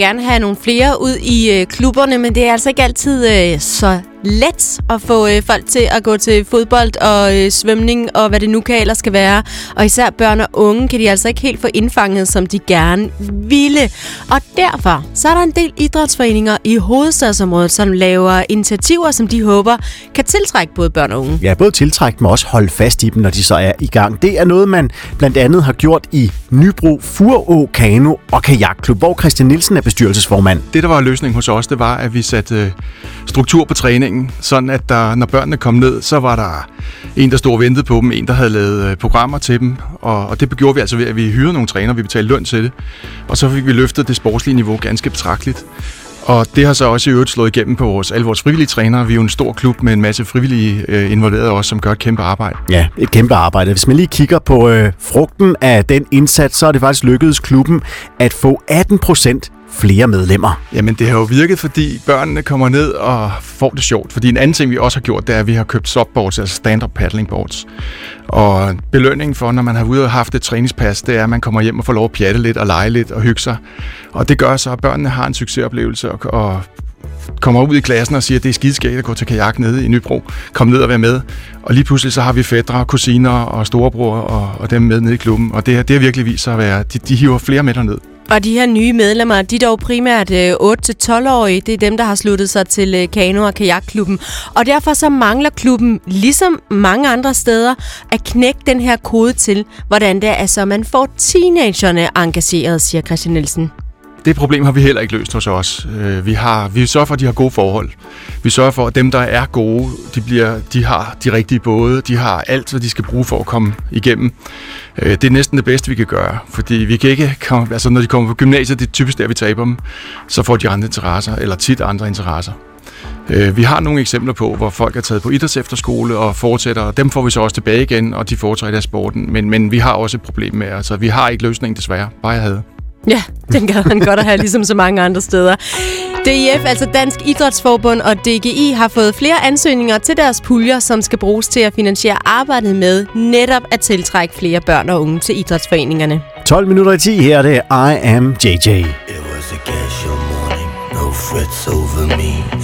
Gerne have nogle flere ud i klubberne, men det er altså ikke altid så let at få folk til at gå til fodbold og svømning og hvad det nu kan ellers skal være. Og især børn og unge kan de altså ikke helt få indfanget, som de gerne ville. Og derfor så er der en del idrætsforeninger i hovedstadsområdet, som laver initiativer, som de håber kan tiltrække både børn og unge. Ja, både tiltrække dem og også holde fast i dem, når de så er i gang. Det er noget, man blandt andet har gjort i Nybro Furå Kano- og Kajakklub, hvor Christian Nielsen er bestyrelsesformand. Det, der var løsningen hos os, det var, at vi satte struktur på træningen, sådan at når børnene kom ned, så var der en, der stod og ventede på dem, en, der havde lavet programmer til dem, og det gjorde vi altså ved, at vi hyrede nogle trænere, vi betalte løn til det, og så fik vi løftet det sportslige niveau ganske betragteligt. Og det har så også i øvrigt slået igennem på alle vores frivillige trænere. Vi er jo en stor klub med en masse frivillige involverede også, som gør et kæmpe arbejde. Ja, et kæmpe arbejde. Hvis man lige kigger på frugten af den indsats, så er det faktisk lykkedes klubben at få 18% flere medlemmer. Jamen det har jo virket, fordi børnene kommer ned og får det sjovt. Fordi en anden ting, vi også har gjort, det er, at vi har købt subboards, altså stand-up paddling boards. Og belønningen for, når man har ude og haft et træningspas, det er, at man kommer hjem og får lov at pjatte lidt og lege lidt og hygge sig. Og det gør så, at børnene har en succesoplevelse og kommer ud i klassen og siger, at det er skideskægt at gå til kajak nede i Nybro. Kom ned og være med. Og lige pludselig så har vi fætre, kusiner og storebror og dem med nede i klubben. Og det har virkelig vist sig at være, de hiver flere med derned. Og de her nye medlemmer, de er dog primært 8-12-årige. Det er dem, der har sluttet sig til Kano- og Kajakklubben. Og derfor så mangler klubben, ligesom mange andre steder, at knække den her kode til, hvordan det er, så man får teenagerne engageret, siger Christian Nielsen. Det problem har vi heller ikke løst hos os. Vi sørger for, at de har gode forhold. Vi sørger for, at dem, der er gode, de har de rigtige både. De har alt, hvad de skal bruge for at komme igennem. Det er næsten det bedste, vi kan gøre. Fordi vi kan ikke komme, altså når de kommer på gymnasiet, det er typisk der, vi taber dem, så får de andre interesser, eller tit andre interesser. Vi har nogle eksempler på, hvor folk er taget på idrætsefterskole og fortsætter, og dem får vi så også tilbage igen, og de fortsætter i sporten. Men vi har også et problem med, altså vi har ikke løsningen desværre, bare jeg havde. Ja, den kan man godt have, ligesom så mange andre steder. DIF, altså Dansk Idrætsforbund og DGI, har fået flere ansøgninger til deres puljer, som skal bruges til at finansiere arbejdet med netop at tiltrække flere børn og unge til idrætsforeningerne. 12:10, her er det I Am JJ. It was a casual morning, no frets over me.